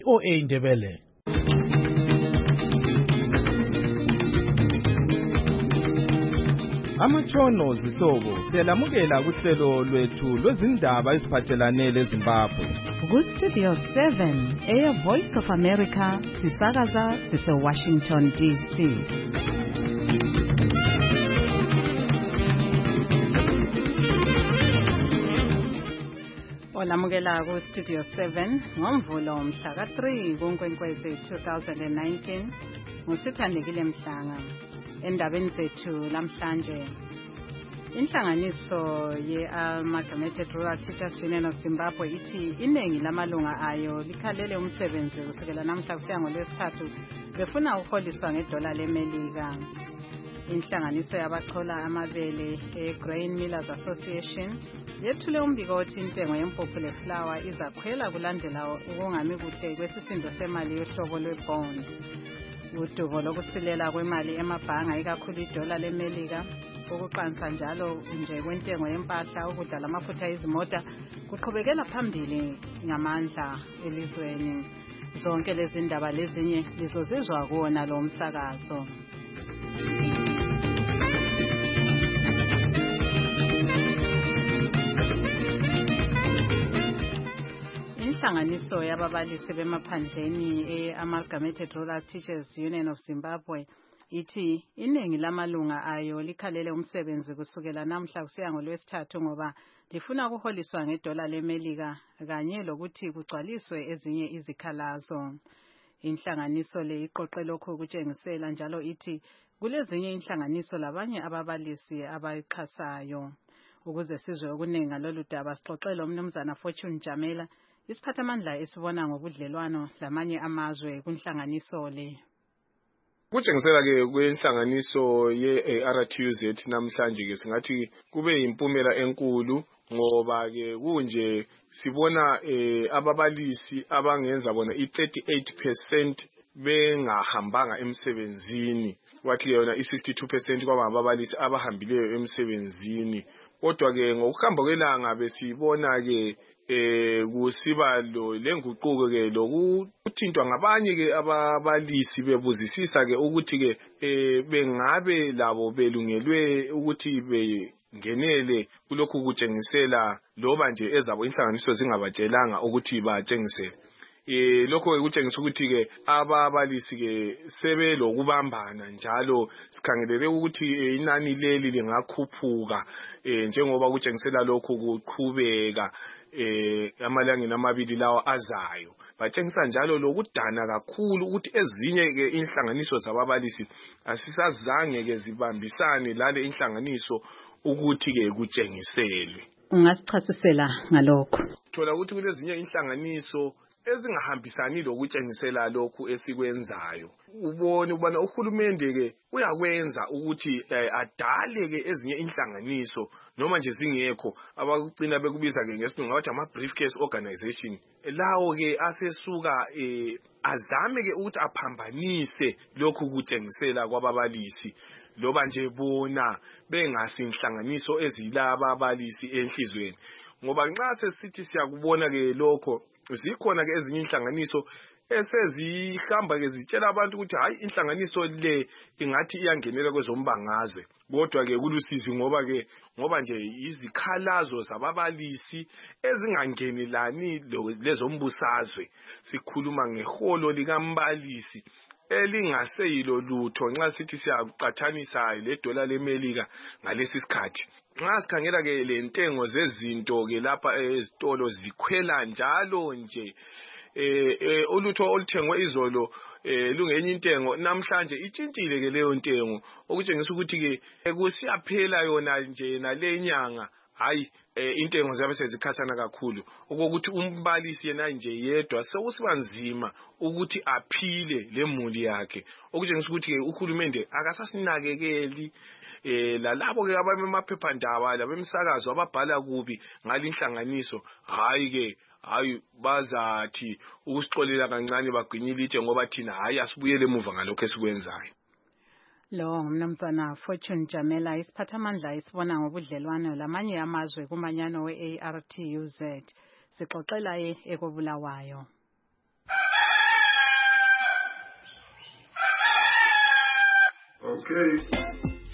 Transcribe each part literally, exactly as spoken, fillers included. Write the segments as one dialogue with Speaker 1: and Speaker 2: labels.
Speaker 1: O A Ndebele. Amatshono zihlobo siyalamukela kuhlelo lwethu lwezindaba eziphathelane leZimbabwe.
Speaker 2: Ku Studio seven, Air Voice of America, sisakaza sise Washington D C. Olamukela ku Studio seven ngomvulo mhla ka three kuNkwenkwezi two thousand nineteen. Ngusithandekile Mhlanga. Endabeni zethu lamhlanje, inhlanganiso ye-Amalgamated Rural Teachers Union of Zimbabwe ithi iningi lamalunga ayo likhalele umsebenzi kusukela namhla kusiya ngoLwesithathu befuna ukuholiswa ngedola leMelika. Inhlanganiso yabachola amabele e-Grain Millers Association yethule umbiko othi intengo yempuphu leflour izakhwela kulandela ukungami kuhle kwesisindo semali yohlobo lwe-bond. Udubo lokusilela kwemali emabhanga ikakhulu idola leMelika, ukuqansa njalo nje kwentengo yempahla, ukudla lamafutha ezimota kuqhubekela phambili ngamandla elizweni. Zonke lezi ndaba lezinye lizozizwa kuona lo msakazo. Inhlanganiso yababalisi bemaphandleni e-Amalgamated Rural Teachers Union of Zimbabwe ithi iningi lamalunga ayo likhalele umsebenzi kusukela namhla kusiya ngoLwesithathu ngoba lifuna ukuholiswa ngedola leMelika kanye lokuthi kugcwaliswe ezinye izikhalazo. Inhlanganiso le iqoqe lokho kutshengisela njalo ithi kulezinye inhlanganiso labanye ababalisi abayixhasayo. Ukuze sizwe okuningi ngalolu daba sixoxele umnumzana Fortune Jamela, isiphathamandla esibona ngobudlelwano lamanye amazwe kunhlanganiso le.
Speaker 3: Kutshengisela ke kwenhlanganiso ye-R T U Z namhlanje ke singathi kube impumela enkulu ngoba ke kunje sibona ababalisi abangenza bona i-thirty-eight percent bengahambanga emsebenzini, kwathi yona i-sixty-two percent kwaba ababalisi abahambileyo emsebenzini. Kodwa ke ngokuhamba kwelanga besibona ke eh kusiba lo lenguquko ke lokuthintwa ngabanye ke ababalisi bebuzisisa ke ukuthi ke eh bengabe labo belungelwe ukuthi bengenele kulokhu kutshengisela loba nje ezabo inhlanganiso zingabatshelanga ukuthi batshengisele. Eh lokho kutshengisa ukuthi ke ababalisi ke sebe lokubambana njalo sikhangelele ukuthi inani leli lingakhuphuka eh njengoba kutshengisela lokho kuqhubeka eh amalangeni amabili lawa azayo. Batshengisa njalo lokudana kakhulu ukuthi ezinye ke inhlanganiso zababalisi asisazange ke zibambisane lale inhlanganiso ukuthi ke kutshengiselwe.
Speaker 2: Ungasichasisela ngalokho?
Speaker 3: Thola ukuthi kulezinye inhlanganiso ezingahambisani lokutshengisela lokhu esikwenzayo. Ubone ubona uhulumende ke uyakwenza ukuthi adale ke ezinye inhlanganiso noma nje zingekho abakucina bekubiza ke ngesilungu ngathi ama briefcase organization. Lawo ke asesuka eh azame ke ukuthi aphambanise lokhu kutshengisela kwababalisi loba nje bona bengasinhlanganiso ezilaba ababalisi enhlizweni. Ngoba nxa sesithi siyakubona ke lokho zikhona ke ezinye inhlanganiso esezihamba ke zitshela abantu ukuthi hayi inhlanganiso le ingathi iyangenela kwezombangazwe, kodwa ke kulusizi ngoba ke ngoba nje izikhalazo zababalisi ezingangenelani lezombusazwe. Sikhuluma ngeholo likambalisi elingaseyilo lutho nxa sithi siyaqathanisa le dola leMelika ngalesi sikhathi. Nxa sikhangela ke lentengo zezinto ke lapha ezitolo zikhwela njalo nje eh ulutho oluthengwe izolo eh lungenye intengo namhlanje itshintshile ke leyo ntengo, okutshengisa ukuthi ke kusiyaphela yona nje nalenyanga hayi intengo zabe sezikhathana kakhulu ukuthi umbalisi yena nje yedwa sekusiba nzima ukuthi aphile lemuli yakhe, okutshengisa ukuthi ke uhulumende akasasinakekeli eh lalabo ke abamemaphephandaba labemsakazo ababhala kubi ngalinhlanganiso hayi ke hayi bazathi ukusixolela kancane bagwinyile itshe ngoba thina hayi asibuyele emuva ngalokho esikwenzayo.
Speaker 2: Lo ngumnumzana Fortune Jamela, isiphathamandla isibona ngobudlelwano lamanye amazwe kumanyano we-A R T U Z. Sixoxela ye ekobulawayo.
Speaker 4: Okay.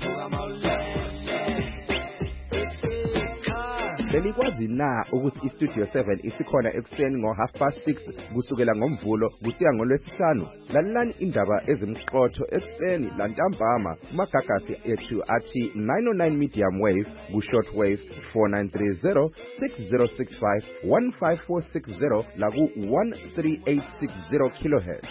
Speaker 1: Belikwazi na ukuthi iStudio seven isikhona ekuseni ngo half past six kusukela ngomvulo kusiya ngolwesihlanu. Lalelani indaba ezimqotho ekuseni lantambama kumagagasi ethu athi nine oh nine medium wave ku short wave four nine three zero six zero six five one five four six zero la ku one three eight six zero kilohertz.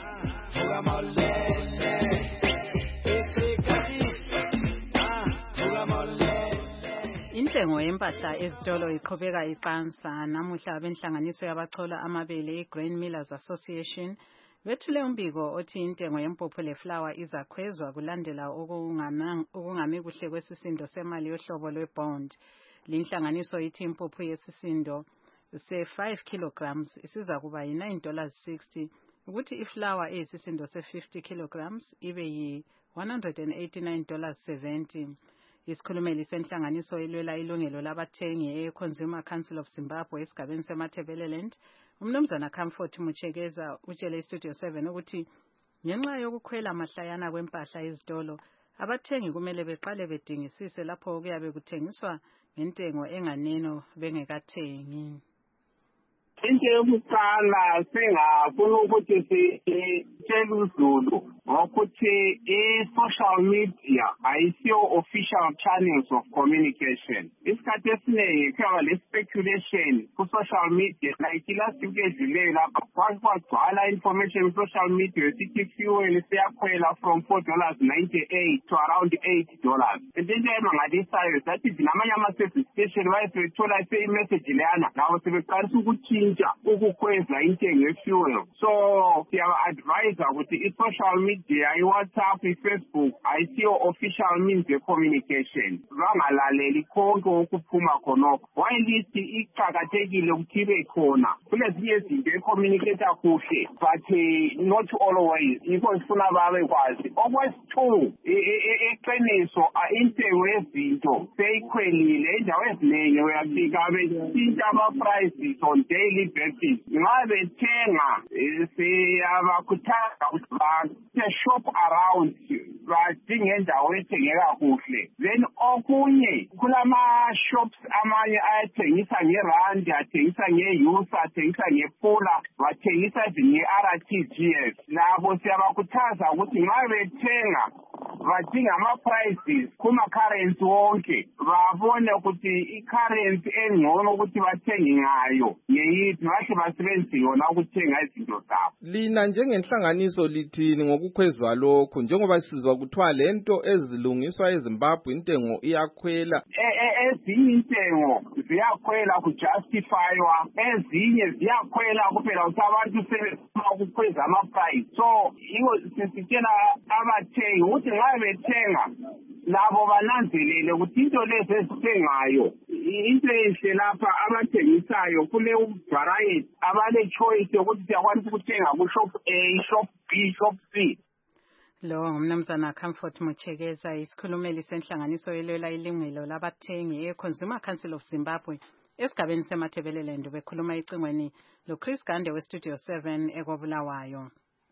Speaker 2: Intengo yempahla ezitolo iqhubeka iqansa. Namuhla abenhlanganiso yabachola amabele iGrain Millers Association bethule umbiko othi intengo yempuphu leflour izakhwezwa kulandela okungami kuhle kwesisindo semali yohlobo lwebond. Linhlanganiso ithi impuphu yesisindo se five kilograms isiza kuba yi nine dollars sixty, ukuthi iflour eyisisindo se fifty kilograms ibe yi one hundred eighty-nine dollars seventy. Isikhulumeli senhlanganiso ilwela ilungelo labathengi e-Consumer Council of Zimbabwe esigabeni seMatabeleland, umnumzana Comfort Muchegeza utshele iStudio seven ukuthi ngenxa yokukhwela amahlayana kwempahla ezitolo, abathengi kumele beqale bedingisise lapho kuyabe kuthengiswa ngentengo enganeno bengekathengi.
Speaker 5: Into yokuqala singafuna ukuthi sitshele uZulu ngokuthi i-social media ayisiyo official channels of communication. Isikhathi esiningi kuba le speculation ku-social media, like last week edluleyo lapha kwagcwala information ku-social media sithi fuel siyakhwela from four dollars ninety-eight to around eight dollars. And into emangalisayo sathi namanye ama-service station bayethola se-imessage leyana lawo sebeqalisa ukuthintsha ukukhweza intengo ye-fuel. So siya-advise ukuthi i-social media i-WhatsApp, i-Facebook ayisiyo official means of communication. Bangalaleli konke okuphuma khonokho. While iqakathekile ukuthi ibe khona kulezinye izinto ecommunicate kuhle, but not always. Yikho sifuna babekwazi. Okwesithu eqiniso intengo yezinto seyikhwelile indawo eziningi uyafika bethinta ama-prices on daily basis. Nxa bethenga siyabakhuthaza ukuthi shop around badinge indawo ethengeka kuhle. Then okunye kulama-shops amanye ayathengisa ngerandi, athengisa nge-yusa, athengisa ngepula, bathengisa nge-R T G S. Labo siyabakhuthaza ukuthi nxa bethenga badinga ama-prices kuma-currency wonke, babone ukuthi i-currency engcono ukuthi bathenge ngayo ngeyiphi, bahle basebenzise yona ukuthenga izinto zabo.
Speaker 1: Lina njengenhlanganiso lithini ngokukhwezwa lokho, njengoba sizwa kuthiwa lento ezilungiswa eZimbabwe intengo iyakhwela?
Speaker 5: Ezinye intengo ziyakhwela kujustifywa, ezinye ziyakhwela kuphela ukuthi abantu sebefuna ukukhweza ama-price. So yiwo sisitshela abathengi ukuthi nxa bethenga labo bananzelele ukuthi into lezi ezithengayo into enhle lapha abathengisayo kule variety abale choice yokuthi siyakwanisa ukuthenga ku-shop A, shop B, shop C.
Speaker 2: Lo ngumnumzana Comfort Muchegeza, isikhulumeli senhlanganiso elwela ilungelo labathengi e-Consumer Council of Zimbabwe esigabeni seMatabeleland, bekhuluma icingweni lo Chris Gande we-Studio seven eKobulawayo.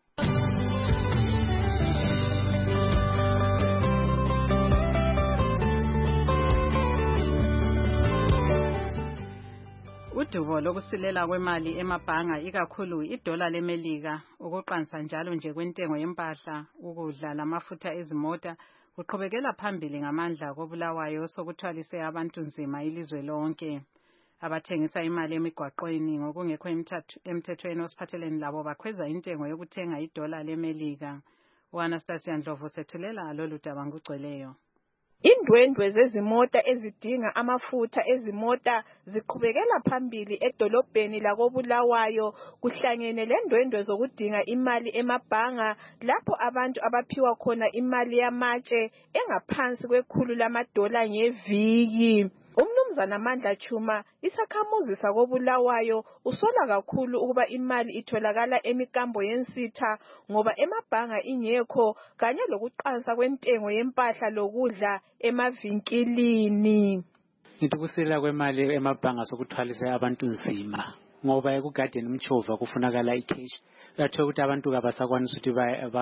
Speaker 2: Udubo lokusilela kwemali emabhanga ikakhulu idola lemelika ukuqansa njalo nje kwentengo yempahla, ukudla lamafutha ezimota kuqhubekela phambili ngamandla koBulawayo sokuthwalise abantu nzima ilizwe lonke. Abathengisa imali emigwaqweni ngokungekho emthethweni osiphatheleni labo bakhweza intengo yokuthenga idola lemelika. uAnastasia Ndlovu sethulela lolu daba ngugcweleyo.
Speaker 6: Indwendwe zezimota ezidinga amafutha ezimota ziqhubekela phambili edolobheni lakoBulawayo kuhlangene lendwendwe zokudinga imali emabhanga lapho abantu abaphiwa khona imali yamatshe engaphansi kwekhulu lamadola ngeviki. Umnumzana Mandla Chuma isakhamuzi sakoBulawayo usola kakhulu ukuba imali itholakala emikambo yensitha ngoba emabhanga ingekho kanye lokuqansa kwentengo yempahla lokudla emavinkilini.
Speaker 7: Into kusela kwemali emabhanga sokuthwalisa abantu nzima ngoba ekugadeni umchova kufunakala icash uyathola ukuthi abantu kabasakwanisa ukuthi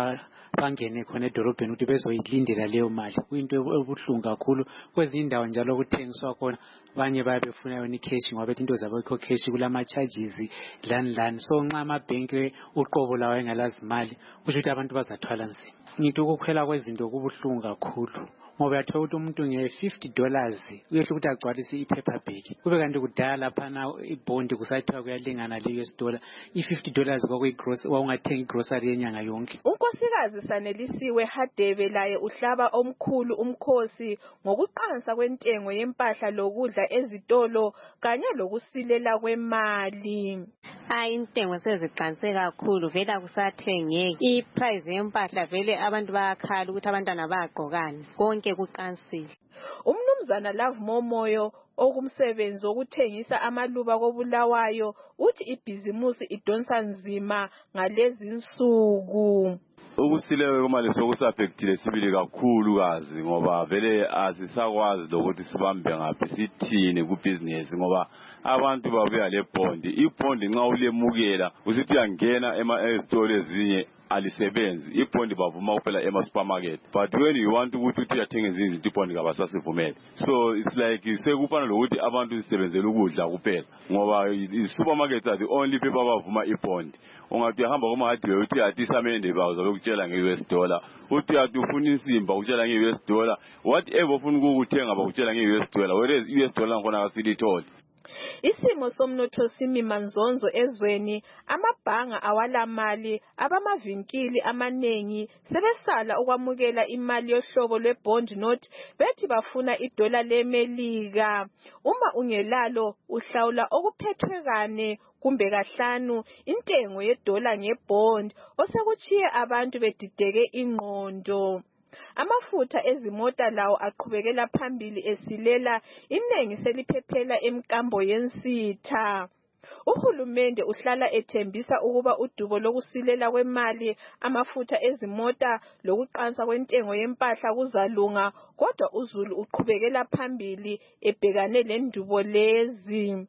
Speaker 7: bangene khona edolobheni ukuthi bezoyilindela leyo mali. Kuyinto ebuhlungu kakhulu. Kwezinye indawo njalo kuthengiswa khona abanye bayabe befuna yona ikheshi ngoba into zabo yikho kheshi kulama charges lani lani. So nxa amabhenki uqobo lawo engalazi imali kusho ukuthi abantu bazathwala nzima. Ngithi ukukhwela kwezinto kubuhlungu kakhulu ngoba uyathola ukuthi umuntu nge-fifty dollars uyehle ukuthi agcwalise i-paper bag. Kube kanti kudala laphana ibhondi kusathiwa kuyalingana le-U S dollar. I-fifty dollars kwakuyi-grocery kwakungathenga igrocery yenyanga yonke.
Speaker 6: Unkosikazi Sanelisiwe Hadebe laye uhlaba omkhulu umkhosi ngokuqansa kwentengo yempahla lokudla ezitolo kanye lokusilela kwemali.
Speaker 4: Hayi intengo seziqanse kakhulu vela kusathengeki. I-price yempahla vele abantu bayakhala ukuthi abantwana bayagqokani. Konke kuqansile.
Speaker 6: Umnumzana Love Momoyo okumsebenzi wokuthengisa amaluba koBulawayo uthi ibhizimusi idonsa nzima ngalezi insuku.
Speaker 8: Ukusilewe kwemali sokusaffectile sibili kakhulu kazi ngoba vele asisakwazi lokuthi sibambe ngaphi sithini kubusiness ngoba abantu babuya le bond. Ibond nxa ulemukela usithi uyangena ema-store ezinye alisebenzi. Ibond bavuma kuphela ema-supermarket. But when you want ukuthi uthi uyathenga izinto ibond kabasasivumeli. So it's like sekufana lokuthi abantu sisebenzele ukudla kuphela ngoba i-supermarkets are the only people abavuma ibond. Ungathi uyahamba kuma-hardware uthi uyatisamende bazo lokutshela nge-U S dollar. Uthi uyathi ufuna insimba ukutshela nge-U S dollar. Whatever ufuna ukuthenga bakutshela nge-U S dollar. Whereas U S dollar ngkhona kasilitholi.
Speaker 6: Isimo somnotho simi manzonzo ezweni, amabhanga awala mali, abamavinkili amanengi sebesala ukwamukela imali yohlobo lwebond note bethi bafuna idola lemelika. Uma ungelalo uhlawula okuphethwe kane kumbe kahlanu intengo yedola ngebond osekuchiye abantu bedideke ingqondo. Amafutha ezimota lawo aqhubekela phambili esilela inengi seliphephela emkambo yensitha. Uhulumende uhlala ethembisa ukuba udubo lokusilela kwemali amafutha ezimota lokuqansa kwentengo yempahla kuzalunga kodwa uZulu uqhubekela phambili ebhekane lendubo lezi.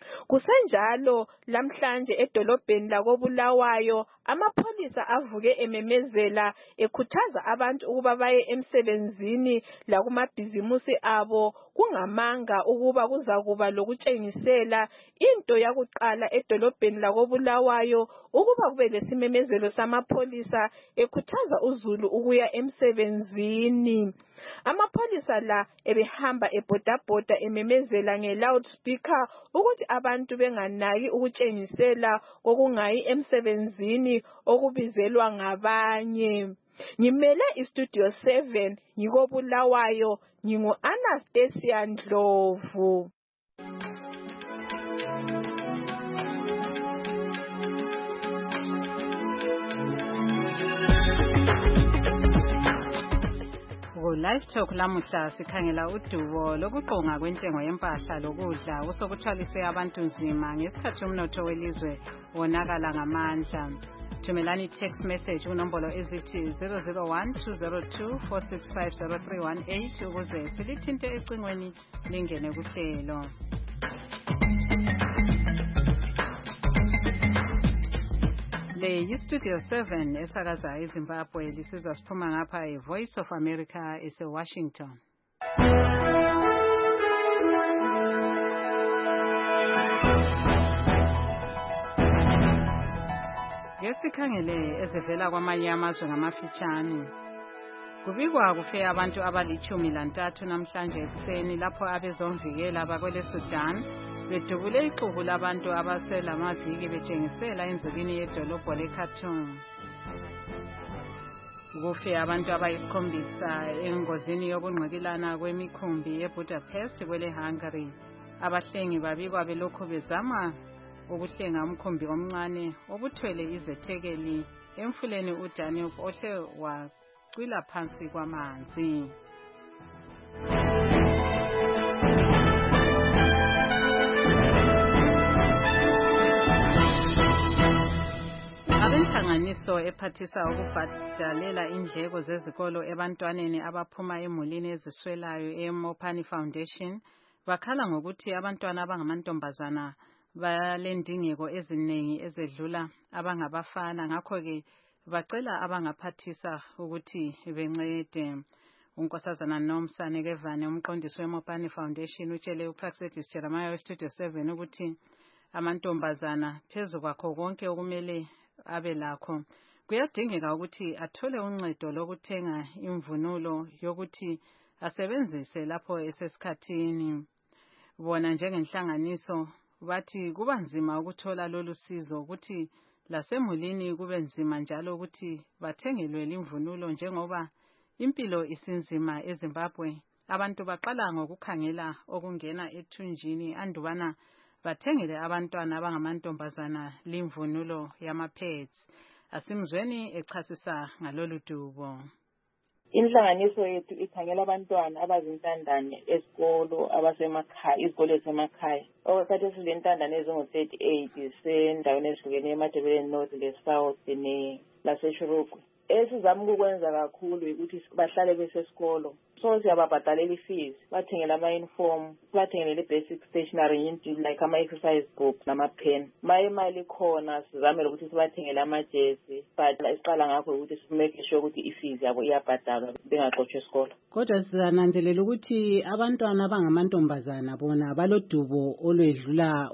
Speaker 6: Kusenjalo lamhlanje edolobheni lakoBulawayo amapholisa avuke ememezela ekhuthaza abantu ukuba baye emsebenzini lakumabhizimusi abo kungamanga ukuba kuzakuba lokutshengisela. Into yakuqala edolobheni lakoBulawayo ukuba kube lesimemezelo samapholisa ekhuthaza uZulu ukuya emsebenzini. Amapholisa la ebehamba ebhodabhoda ememezela nge-loudspeaker ukuthi abantu benganaki ukutshengisela kokungayi emsebenzini okubizelwa ngabanye. Ngimele istudio seven ngikoBulawayo ngingu Anastasia Ndlovu.
Speaker 2: Live Talk lamuhla sikhangela udubo lokuqonga kwentengo yempahla lokudla usokuthwalise abantu nzima ngesikhathi umnotho welizwe wonakala ngamandla. Thumelani text message unombolo ezithi zero zero one two zero two four six five zero three one eight ukuze silithinte ecingweni lingene kuhlelo. Le yiStudio seven esakaza eZimbabwe lisizwa siphuma ngapha eVoice of America eseWashington. Ngesikhangele ezivela kwamanye amazwe ngamafitshane. Kubikwa kufe abantu abalichumi lantathu namhlanje ekuseni lapho abezomvikela bakwele Sudan bedubule ixuku labantu abaselamaviki betshengisela enzikini yedolobho leKhartoum. Kufe abantu abayisikhombisa engozini yokungqikilana kwemikhumbi eBudapest kwele Hungary. Abahlengi babikwa belokhu bezama ukuhlenga umkhumbi omncane obuthwele izethekeli emfuleni uDanube ohle wacwila phansi kwamanzi. Abenhlanganiso ephathisa ukubhadalela indleko zezikolo ebantwaneni abaphuma emulini eziswelayo eMopani Foundation bakhala ngokuthi abantwana abangamantombazana balendingeko eziningi ezedlula abangabafana ngakho-ke bacela abangaphathisa ukuthi bencede. uNkosazana Nomsane Kevane umqondisi weMopani Foundation utshele uPraxedis Jeremiah weStudio seven ukuthi amantombazana phezu kwakho konke okumele abe lakho kuyadingeka ukuthi athole uncedo lokuthenga imvunulo yokuthi asebenzise lapho esesikhathini. Bona njengenhlanganiso bathi kuba nzima ukuthola lolu sizo ukuthi lasemulini kube nzima njalo ukuthi bathengelwe imvunulo njengoba impilo isinzima eZimbabwe. Abantu baqala ngokukhangela okungena ethunjini andubana bathengele abantwana abangamantombazana limvunulo yamapads. Asimzweni echasisa ngalolu dubo.
Speaker 9: Inhlanganiso yethu ikhangela abantwana abazintandane esikolo abasemakhaya izikolo ezisemakhaya. Okwathi silentandane ezingu thirty-eight sendaweni ezihlukene eMadebeleni North le South ne laseShurugu. Esizama ukwenza kakhulu ukuthi bahlale besesikolo. So siyababhadalela ifees, bathengele ama-uniform, bathengele basic stationery into like ama-exercise books nama-pen. Maye imali khona sizamele ukuthi sibathengele amajezi, but isiqala ngakho ukuthi simake sure ukuthi ifees yabo iyabhadalwa bengaxotshwa esikolo.
Speaker 10: Kodwa sizananzelela ukuthi abantwana abangamantombazana bona balodubo olwedlula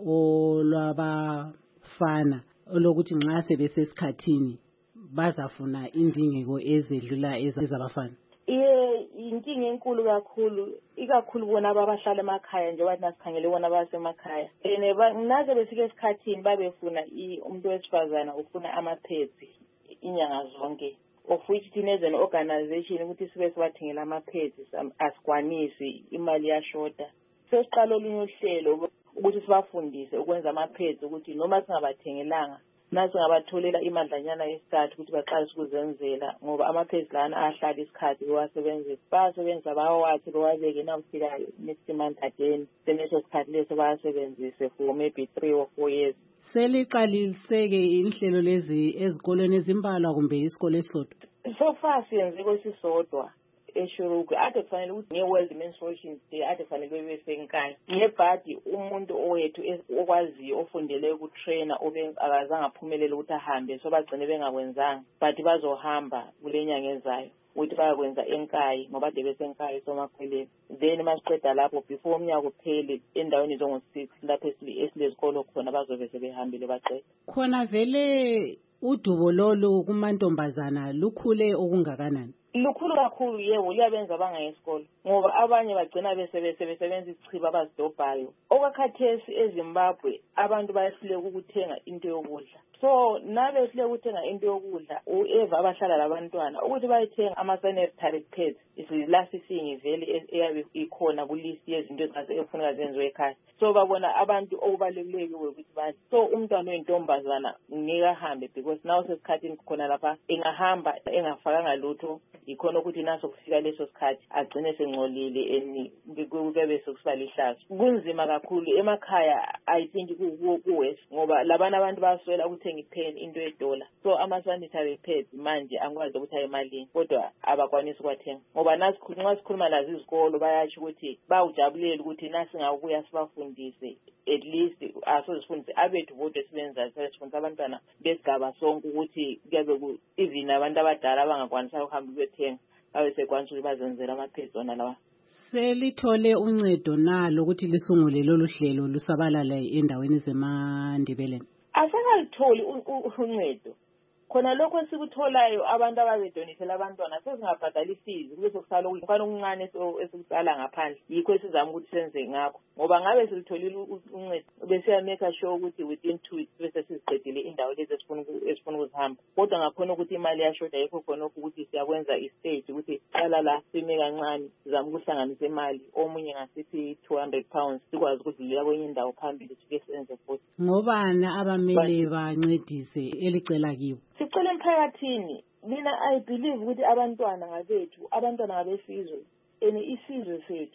Speaker 10: olwabafana olokuthi nxa sebesesikhathini bazafuna indingeko ezedlula ezabafana.
Speaker 9: Iye inkinga enkulu kakhulu ikakhulu bona abahlala emakhaya nje bathi nasikhangele bona abasemakhaya. Ene naze befike esikhathini babefuna umuntu wesifazana ufuna amapads inyanga zonke. Of which thina as an organization ukuthi sibe sibathengela amapads asikwanisi imali yashota. Sesiqala olunye uhlelo ukuthi sibafundise ukwenza amapads ukuthi noma singabathengelanga nasi ngabatholela imadlanyana yesithathu ukuthi baqalise ukuzenzela ngoba amaphezi lana ahlala isikhathi bewasebenzisa bayasebenzisa bawawathi bewabeke nawufika next month again seneso sikhathi leso bayasebenzise for maybe three or four years.
Speaker 10: Seliqaliseke inhlelo lezi ezikolweni ezimbalwa kumbe isikole esisodwa?
Speaker 9: So far siyenze kwesisodwa eShurugu ade kufanele ukuthi nge-World Menstruation Day ade kufanele bebe senkaya ngebhadi umuntu owethu okwaziyo ofundele ukutrainer obengazange aphumelele ukuthi ahambe so bagcine bengakwenzanga but bazohamba kule nyanga ezayo ukuthi bayakwenza enkaya ngoba de besenkaya somakhweleni then masiqeda lapho before umnyaka uphele endaweni zongo six lapho esilezikolo khona bazobe sebehambile baqeda.
Speaker 10: Khona vele udubo lolu kumantombazana lukhule okungakanani?
Speaker 9: Lukhulu kakhulu yebo liyabenza abangayi esikolo ngoba abanye bagcina besebenza ichiba abazidobhayo. Okwakhathesi eZimbabwe abantu bayehluleka ukuthenga into yokudla. So nabe behluleka ukuthenga into yokudla ueva abahlala labantwana ukuthi bayithenga ama-sanitary pads isilasi singi vele eyabe ikhona ku list yezinto ezifuneka zenziwe ekhaya. So babona abantu okubalulekile ukuthi bathi so umntwana oyintombazana ngeke ahambe because nawo sesikhathini khona lapha engahamba engafakanga lutho ikhona ukuthi naso kufika leso sikhathi agcine sengcolile eni kube sokusiba lihlazo. Kunzima kakhulu emakhaya I think kuwes ngoba labana abantu baswela ukuthenga ipen into edola. So ama-sanitary pads manje angikwazi ukuthi ayimalini kodwa abakwanisa ukwathenga ngoba nasi nxa sikhuluma lazo izikolo bayathi ukuthi bawujabulela ukuthi nasi ngakubuya sibafundise at least asozifundise abethu bodwa esibenzayo sifundisa abantwana besigaba sonke ukuthi kuyabe ku even abantu abadala abangakwanisa ukuhamba bethenga babe sekwanisa ukuthi bazenzela amapads ona lawa.
Speaker 10: Selithole uncedo nalo ukuthi lisungule lolu hlelo lusabalala endaweni zeMandebeleni?
Speaker 9: Asangalitholi uncedo. Khona lokho esikutholayo abantu ababedonisela abantwana sesingabhadali fees kube sokusala ukufana okuncane esikutsala ngaphandle yikho esizama ukuthi senze ngakho ngoba ngabe silitholile uncedo bese ya make sure ukuthi within two weeks bese siziqedile indawo lezi esifuna esifuna ukuzihamba kodwa ngakhona ukuthi imali yashoda yikho khona ukuthi siyakwenza istage ukuthi qala la sime kancane sizama ukuhlanganisa imali omunye ngasithi two hundred pounds sikwazi ukudlulela kwenye indawo phambili sike senze futhi.
Speaker 10: Ngobana abamele bancedise elicela kibo?
Speaker 9: Sicela emphakathini mina I believe ukuthi abantwana ngabethu abantwana ngabesizwe ene isizwe sethu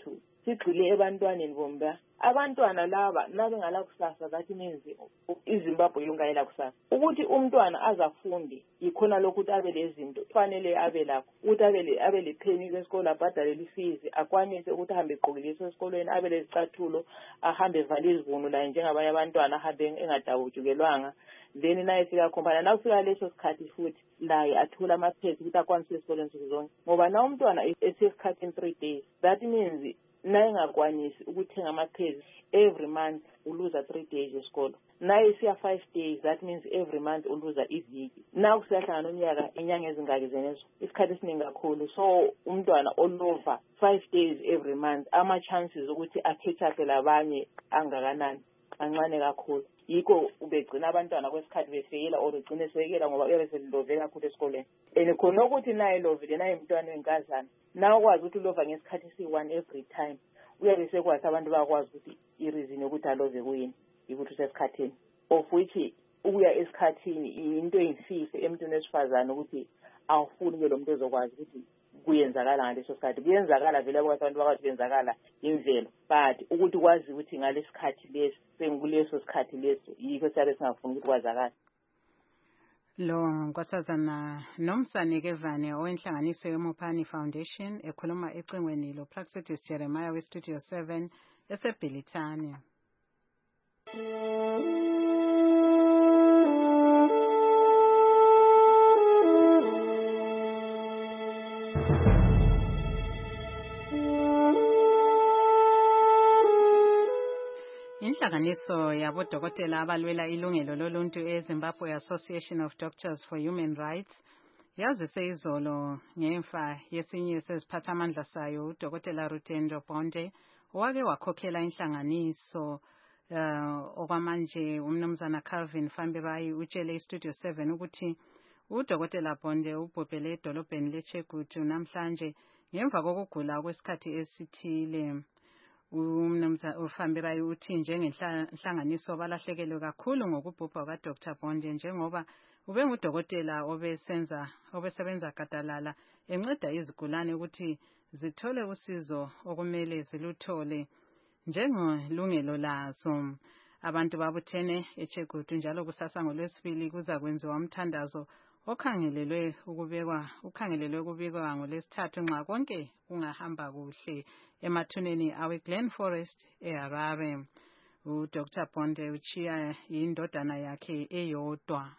Speaker 9: sigxile ebantwaneni bomba abantwana laba nabengala kusasa that means iZimbabwe yongayela kusasa ukuthi umntwana azafunde ikhona lokuthi abe lezinto kufanele abe lakho ukuthi abe abe lepheni lesikole abhadale fees akwanise ukuthi ahambe eqokileso esikolweni abe lezicathulo ahambe evale izivuno la njengabanye abantwana ahambe engadabujukelwanga then naye sika khompana nawufika leso sikhathi futhi laye athola amaphezi ukuthi akwanise esikoleni sizonke ngoba na umntwana esesikhathi in three days that means naye ngakwanisi ukuthenga amaphezi every month uluza three days esikolo naye siya five days that means every month uluza iviki now kusahlangana nonyaka inyanga ezingaki zenezo isikhathi esiningi kakhulu so umntwana olova five days every month ama chances ukuthi akhethe up labanye angakanani ancane kakhulu yiko ubegcina abantwana kwesikhathi befeyela or ugcine sekela ngoba uyabe selove kakhulu esikoleni and khona ukuthi naye lovile naye umntwana wenkazana nawe kwazi ukuthi ulova ngesikhathi si-one every time uyabe sekwazi abantu bakwazi ukuthi ireason yokuthi alove kuyini ukuthi usesikhathini of which ukuya esikhathini into eyimfihlo emntwini wesifazane ukuthi awufuni ke lo muntu ezokwazi ukuthi kuyenzakala ngaleso sikhathi kuyenzakala vele abantu bakwazi kuyenzakala imvelo but ukuthi kwazi ukuthi ngalesikhathi lesi sengikuleso sikhathi leso yikho siyabe singafuni ukuthi kwazakala
Speaker 2: lo nkosazana Nomsane Kevane owenhlanganiso yeMopani Foundation ekhuluma ecingweni lo Praxetis Jeremiah we Studio seven eseBhilithani. Inhlanganiso yabodokotela abalwela ilungelo loluntu eZimbabwe Association of Doctors for Human Rights yazise izolo ngemfa yesinye seziphathamandla sayo uDokotela Rutendo Bonde owake wakhokhela inhlanganiso uh, okwamanje umnumzana Calvin Fambibayi utshele iStudio seven ukuthi uDokotela Bonde ubhubhele edolobheni leChegutu namhlanje ngemva kokugula kwesikhathi esithile. Umnumzana uFambibayi uthi njengenhlanganiso balahlekelwe kakhulu ngokubhubha kaDr Bonde njengoba ubengudokotela obesenza obesebenza gadalala enceda izigulane ukuthi zithole usizo okumele ziluthole njengelungelo lazo. Abantu babuthene eChegutu njalo kusasa ngolwesibili kuza kwenziwa umthandazo okhangelelwe ukubekwa ukhangelelwe ukubikwa ngolesithathu nxa konke kungahamba kuhle emathuneni awe Glen Forest eHarare. uDr Bonde uchiya indodana yakhe eyodwa.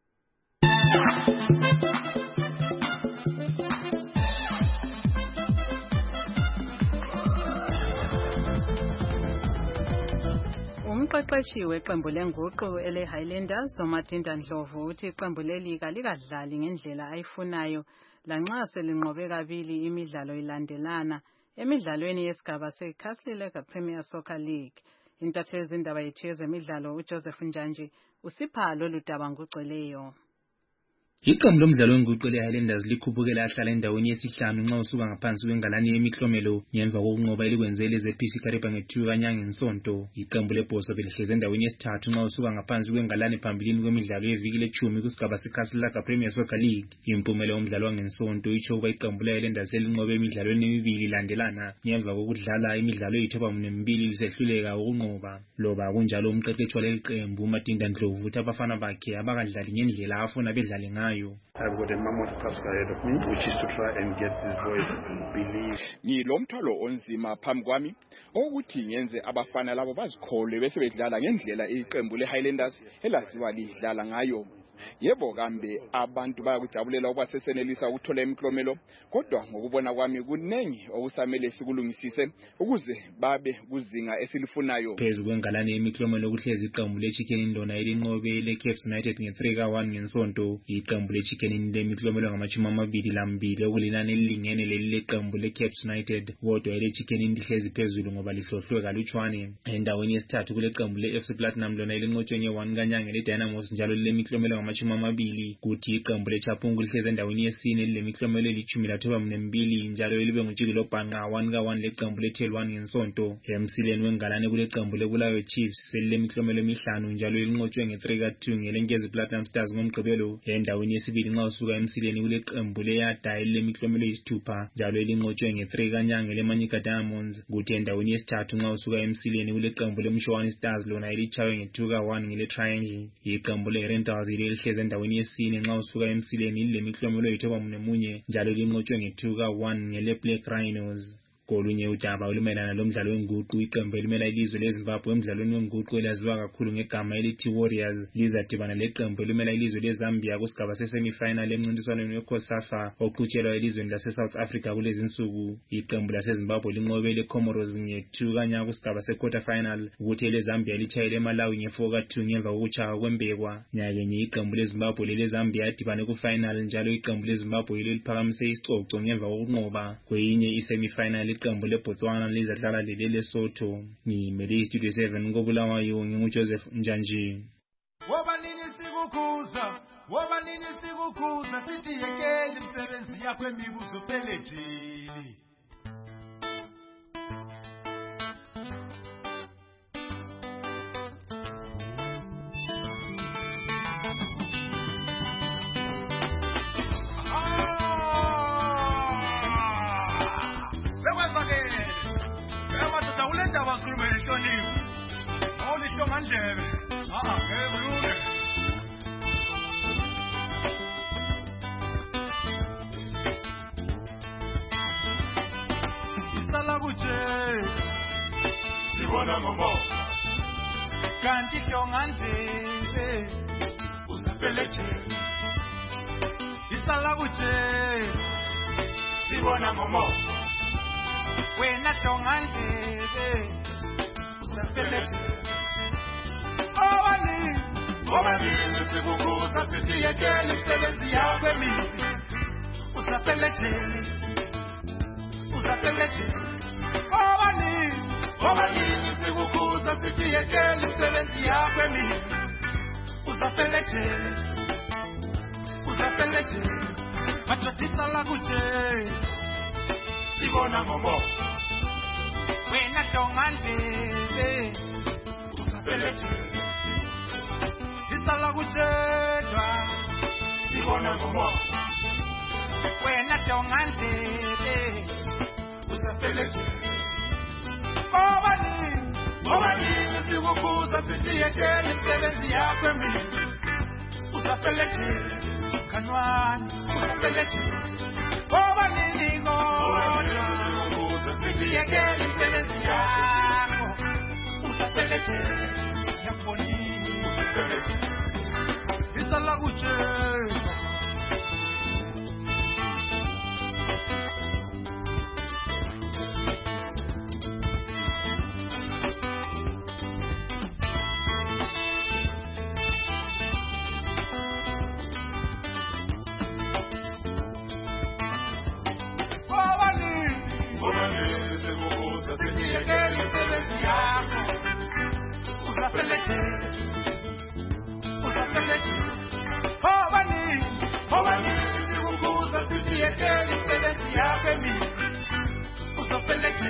Speaker 2: Umqeqeshi weqembu lenguqu ele Highlanders Zomatinda Ndlovu uthi iqembu leli kalikadlali ngendlela ayifunayo lanxa selinqobe kabili imidlalo ilandelana emidlalweni yesigaba seCastle League Premier Soccer League. Intatheli zindaba yethu yezemidlalo uJoseph Njanji usipha lolu daba ngugcweleyo.
Speaker 11: Iqembu lomdlalo wenguqu leHighlanders likhuphukela ahlala endaweni yesihlanu nxa usuka ngaphansi kwengalani yemiklomelo ngemva kokunqoba elikwenzele leZ P C Kariba ngethiwa kanyanga ngesonto. Iqembu leBhoso belihleze endaweni yesithathu nxa usuka ngaphansi kwengalani phambilini kwemidlalo yeviki lechumi kusigaba seCastle League Premier Soccer League. Impumela yomdlalo wangensonto itsho ukuba iqembu leHighlanders selinqobe emidlalweni emibili ilandelana ngemva kokudlala imidlalo eyithoba munembili lisehluleka ukunqoba. Loba kunjalo umqeqeshi waleli qembu uMatinda Ndlovu uthi abafana bakhe abakadlali ngendlela afuna bedlale ngayo.
Speaker 12: I've got a mammoth task ahead of me, which is to try and get these boys to believe.
Speaker 13: Ngilomthwalo onzima phambi kwami ukuthi ngenze abafana labo bazikholwe bese bedlala ngendlela iqembu leHighlanders elaziwa lidlala ngayo. Yebo kambe abantu bayakujabulela ukuba sesenelisa ukuthola imiklomelo kodwa ngokubona kwami kunengi okusamele sikulungisise ukuze babe kuzinga esilifunayo.
Speaker 11: Phezu kwengalane yemiklomelo kuhlezi iqembu leChicken Indona elinqobe leCaps United nge-three ka one ngensonto. Iqembu leChicken lemiklomelo ngamachumi amabili lambili okulinani elilingene leli leqembu leCaps United kodwa eleChicken lihlezi phezulu ngoba lihlohlwe kalutshwane. Endaweni yesithathu kuleqembu leF C Platinum lona elinqotshwe nge-one kanyanga leDynamos njalo lemiklomelo angamashumi amabili kuthi iqembu leChapungu lihleze endaweni yesine lilemiklomelo elithumi lathoba nembili njalo libe ngutshikilo bhanqa one ka one leqembu leThelwane ngensonto. Emsileni wengalane kule qembu leBulawayo Chiefs selilemiklomelo emihlanu njalo linqotshwe nge three ka two ngelenkezi Platinum Stars ngomgqibelo. Endaweni yesibili nxa usuka emsileni kule qembu leYada lilemiklomelo eyisithupha njalo linqotshwe nge three kanyanga leManyika Diamonds. Kuthi endaweni yesithathu nxa usuka emsileni kule qembu leMshowani Stars lona elitshaywe nge two ka one ngele Triangle. Iqembu leRentals lihleze endaweni yesine nxa usuka emsileni lilemiklomelo eyithoba nemunye njalo linqotshwe nge two ka one ngele Black Rhinos. Kolunye udaba olumelana lomdlalo wenguqu iqembu elimela ilizwe leZimbabwe emdlalweni wenguqu elaziwa kakhulu ngegama elithi Warriors lizadibana leqembu elimela ilizwe leZambia kusigaba sesemifinal emncintiswaneni weCOSAFA oqhutshelwa elizweni lase-South Africa kulezi insuku. Iqembu laseZimbabwe linqobe leComoros nge two kanyanga kusigaba se-quarter final ukuthi eleZambia litshayele eMalawi nge four ka two ngemva kokutshaywa kwembekwa. Nyakenye iqembu leZimbabwe leleZambia yadibane kufinal njalo iqembu leZimbabwe leliphakamise isicoco ngemva kokunqoba kweyinye isemifinal. Iqembu leBotswana lizadlala lele Lesotho. Ngimele iStudio seven koBulawayo nginguJoseph Njanji.
Speaker 14: Woba nini sikukhuza, woba nini sikukhuza sithi yekele imisebenzi yakho emibuzo pelejini. Ulenda wakhuluma nhlonipho awulisho ngandlebe ah ngeke isala kuje sibona ngombo kanti kyongandlebe usapeleje isala kuje sibona ngombo wena tongandlebe usapeleje obani obani sikukuza sithi yekele imisebenzi yakho emibi usapeleje usapeleje obani obani sikukuza sithi yekele imisebenzi yakho emibi usapeleje usapeleje matotisa la kuje sibona ngombo wena tongandlebe usapeleje isala kujedwa sibona ngombo wena tongandlebe usapeleje obani obani sikukuza sithi yekele imisebenzi yakho emibi usapeleje kanwani usapeleje obani lingo sithi yekele imisebenzi yakho usapeleje yakuboni usapeleje isala kujedwa usapeleje usapeleje obani obani sikukuza sithi yekele imisebenzi yakho emibi usapeleje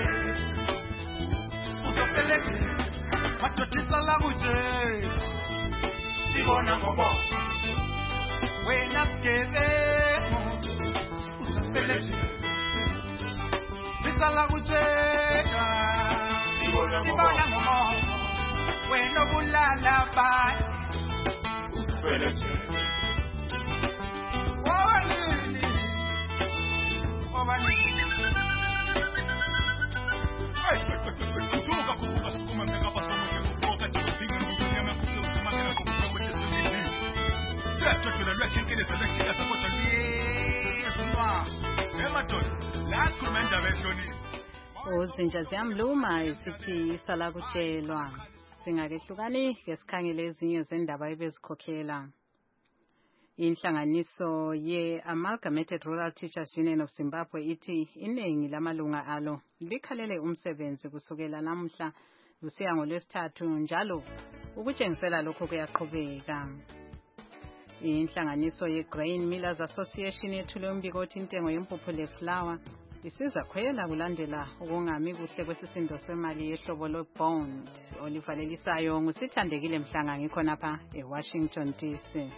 Speaker 14: usapeleje matotisa la kuje sibona ngombo wena sgebengu usapeleje isala kujedwa sibona ngombo wena bulala ba usapeleje obani obani ay kutuka kukuka sukuma mega pa somo kutoka tisinga kunyama kusema mega kutoka kwa tisinga tatu tunalwa kingine sana kila sababu tani sunwa ematon la kumenda versioni
Speaker 2: uzinja ziyamluma isithi isala kutshelwa. Singakehlukani ngesikhangele ezinye zendaba ebezikhokhela. Inhlanganiso ye-Amalgamated Rural Teachers Union of Zimbabwe ithi iningi lamalunga alo likhalele umsebenzi kusukela namhla lusiya ngoLwesithathu njalo ukutshengisela lokho kuyaqhubeka. Inhlanganiso ye-Grain Millers Association yethule umbiko othi intengo yempuphu leflour isiza khwela kulandela ukungami kuhle kwesisindo semali yehlobo lo-bond olivalelisayo. Ngusithandekile Mhlanga ngikhonapha eWashington D C.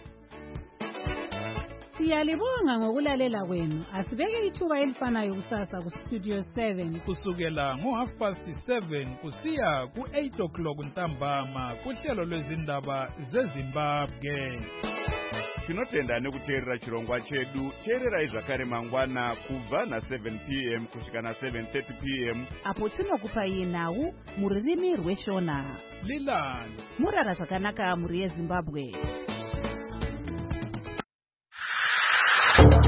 Speaker 10: Siyalibonga ngokulalela kwenu. Asibeke ithuba elifanayo kusasa ku Studio seven
Speaker 15: kusukela ngo half past seven kusiya ku eight o'clock ntambama kuhlelo lwezindaba zeZimbabwe.
Speaker 16: Tinotenda nekuteerera chirongwa chedu. Teerera izvakare mangwana kubva na seven p m kusvika na seven thirty p m
Speaker 17: apo tinokupai nhau mururimi rweshona.
Speaker 15: Lilani
Speaker 17: murara zvakanaka muri yeZimbabwe.